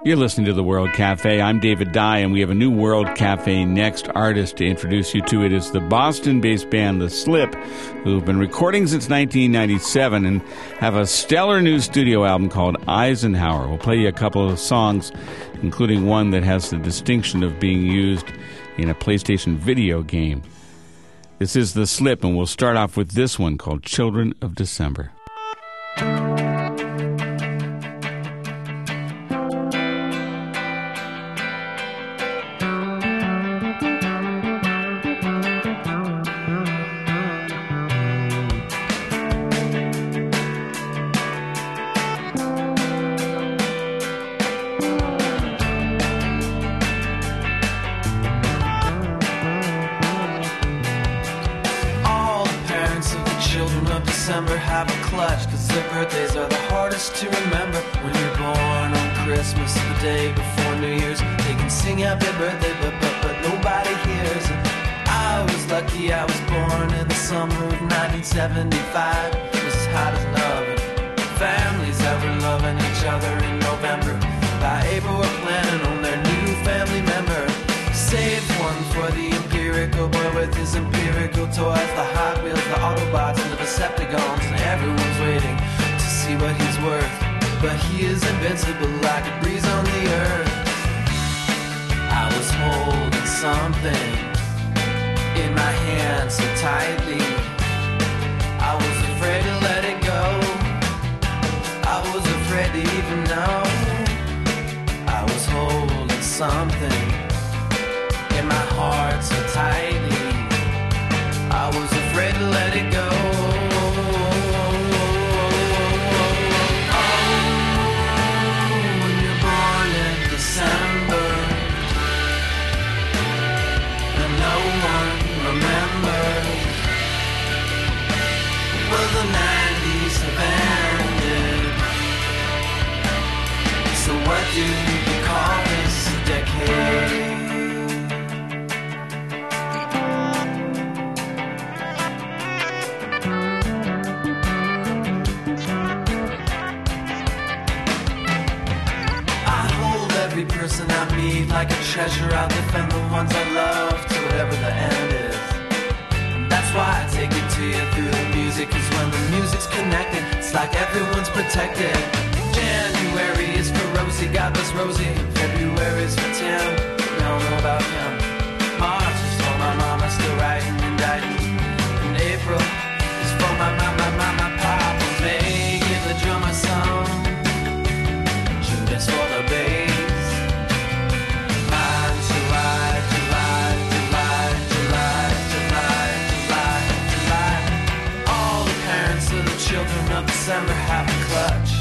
You're listening to the World Cafe. I'm David Dye, and we have a new World Cafe Next artist to introduce you to. It is the Boston-based band The Slip, who've been recording since 1997 and have a stellar new studio album called Eisenhower. We'll play you a couple of songs, including one that has the distinction of being used in a PlayStation video game. This is The Slip, and we'll start off with this one called Children of December. December have a clutch, cause their birthdays are the hardest to remember. When you're born on Christmas, the day before New Year's, they can sing happy birthday, but nobody hears it. I was lucky I was born in the summer of 1975. It was as hot as an oven. Families that were loving each other in November. By April we're planning on their new family member. Save one for the empirical boy with his empirical toys, the Hot Wheels, the Autobots, and the Decepticons, and everyone's waiting to see what he's worth. But he is invincible like a breeze on the earth. I was holding something in my hand so tightly. I was afraid to let it go. I was afraid to even know. I was holding something in my heart so tightly, I was afraid to let it go. Oh, when you're born in December, and no one remembers, well, the 90s have ended. So what do you call this decade? Person I meet like a treasure, I'll defend the ones I love to whatever the end is. And that's why I take it to you through the music, cause when the music's connected, it's like everyone's protected. January is for Rosie, God bless Rosie. February is for Tim, we all know about him. March is for my mama, still writing and writing. And April is for my papa. May give the drummer some. June is for the bass. Children of December have a clutch.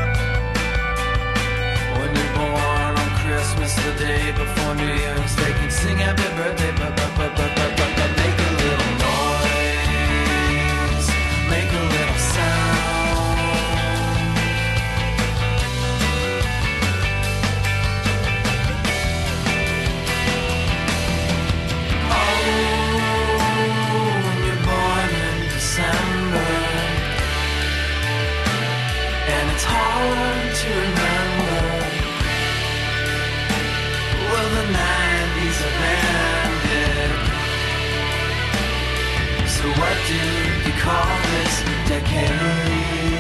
When you're born on Christmas, the day before New Year's, they can sing happy birthday, but make a little noise, make a little sound. Oh, when you're born in December, and it's hard to remember. Well, the 90s have ended. So what do you call this decade?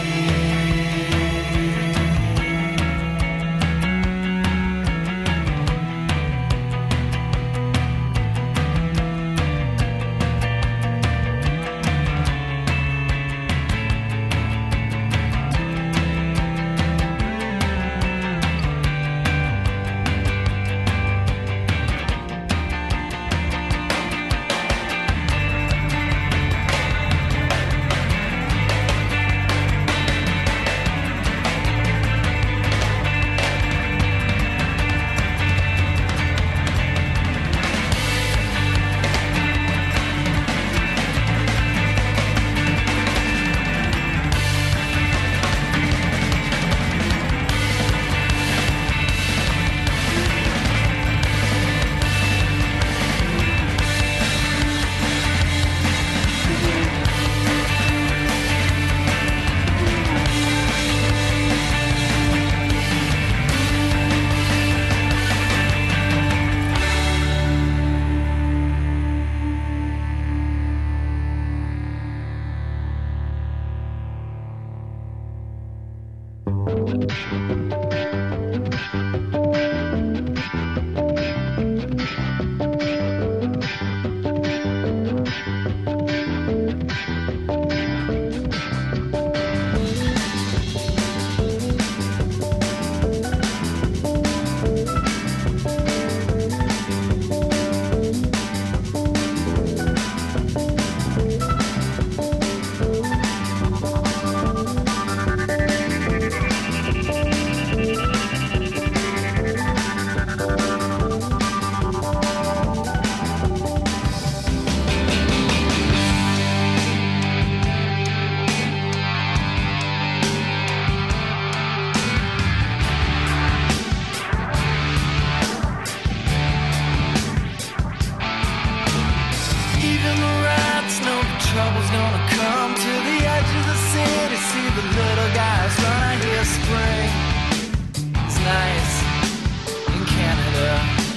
Trouble's gonna come to the edge of the city. See the little guys run. I hear spring. It's nice in Canada.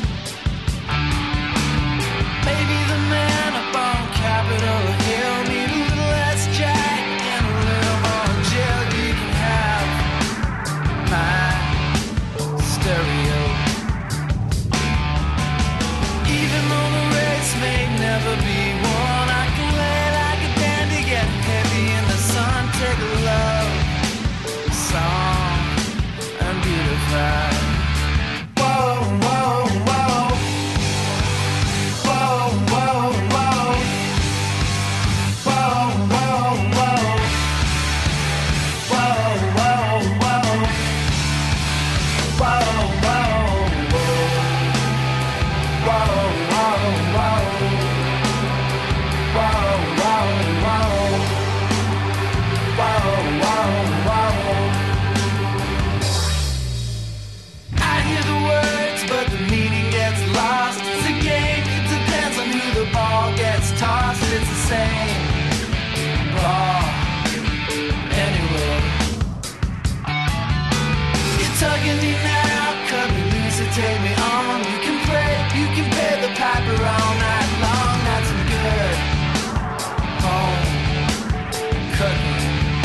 Maybe the man up on Capitol Hill need a little less jack and a little more jail. You can have my stereo. Even though the race may never be won, I can lay like a dandy, get heavy in the sun, take a love song and beautify. Whoa, whoa, whoa. Whoa, whoa, whoa. Whoa, whoa, whoa. Whoa, whoa, whoa. Whoa, whoa, whoa. Whoa, whoa, whoa. Whoa, whoa, whoa. Whoa, whoa, whoa. I hear the words, but the meaning gets lost. It's a game, it depends on who the ball gets tossed. It's the same ball anyway. You're tugging me now, cut me loose and take me on. You can play, you can pay the piper all night long. That's some good home cooking.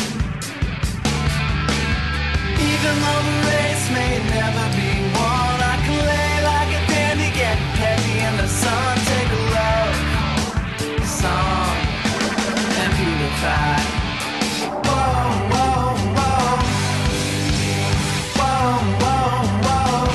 Even though the race may never be won, I can lay like a dandy, get heavy in the sun, take a love song and beautify. Whoa, whoa, whoa. Whoa, whoa, whoa.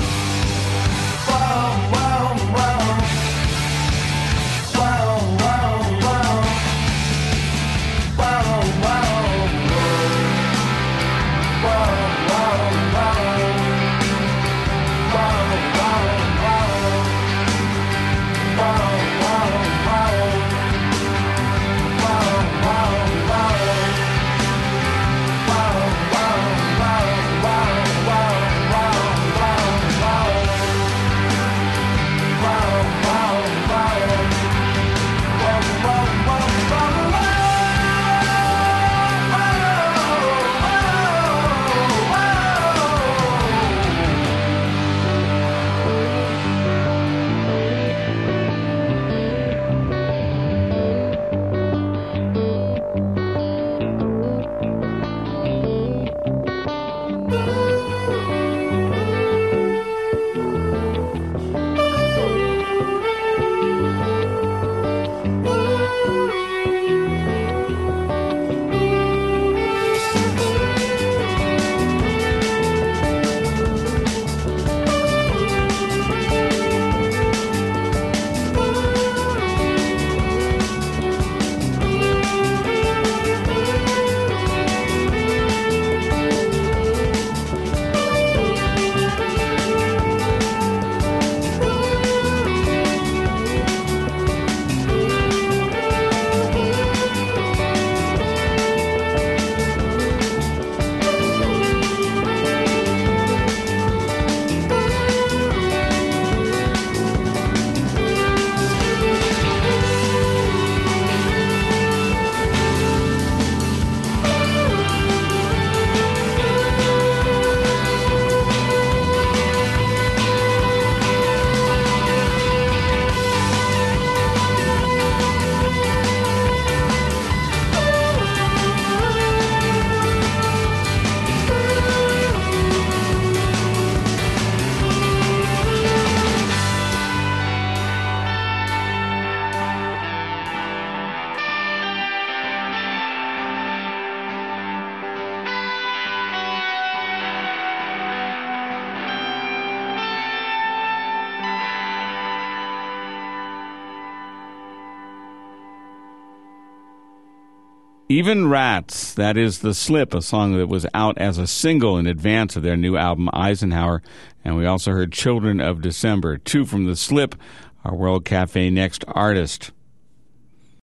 Whoa, whoa, whoa. Whoa, whoa, whoa. Whoa, whoa, whoa. Whoa, whoa, whoa. Even Rats, that is The Slip, a song that was out as a single in advance of their new album, Eisenhower. And we also heard Children of December, two from The Slip, our World Cafe Next artist.